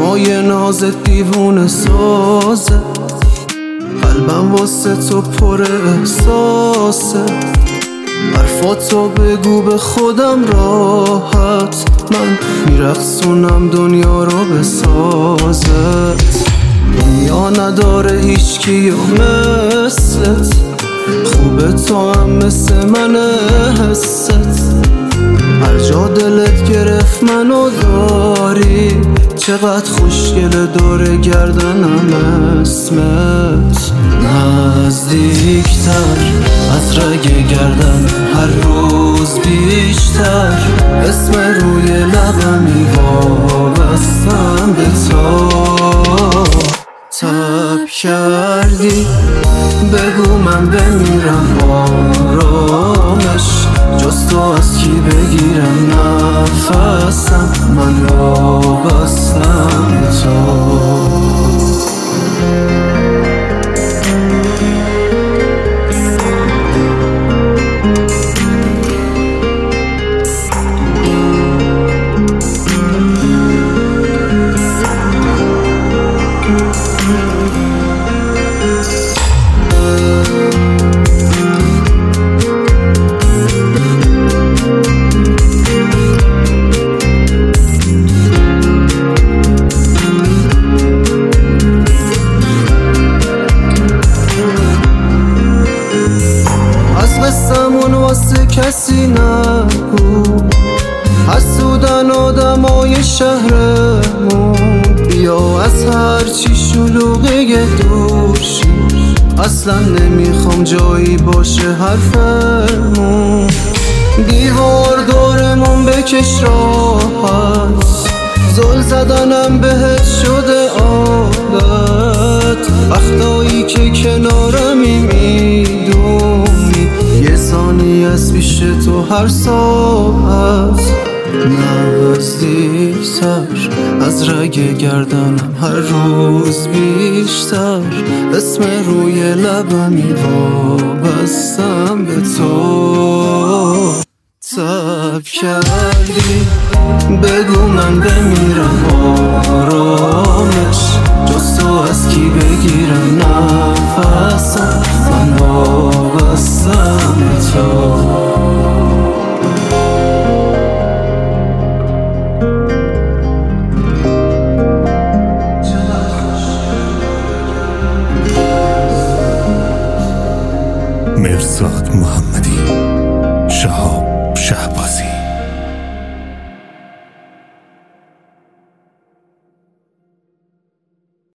دمای نازت دیوونه سازه، قلبم واسه تو پر احساسه. حرفاتو بگو به خودم راحت، من میرقصونم دنیا رو بسازت. دنیا نداره هیچکی و مثلت، خوبه تو هم مثل من حست. هر جا دلت گرفت منو داری، چقدر خوشگله دور گردنم اسمت. نزدیکتر از رگ گردن هر روز بیشتر، اسم روی لبمی وابستم به تو. تب کردی بگو من بمیرم آرامش، جز تو از کی بگیرم نفسم، من وابستم به تو. قصه‌مون واسه کسی نبود، حسودن آدمای شهرمون. بیا از هرچی شلوغه دور شی، اصلا نمیخوام جایی باشه حرفمون. دیوار دورمون بکش راحت، زل زدنم بهت شده عادت. وقتایی که کنارمی میدونی، یه ثانیه از پیش تو هر ساعت. نزدیکتر از رگ گردنم هر روز بیشتر، اسم روی لبمی وابستم به تو. تب کردی بگو من بمیرم آرامش، جز تو از کی بگیرم نفسم، من وابستم به تو. مرزاد محمدی، شهاب شهبازی.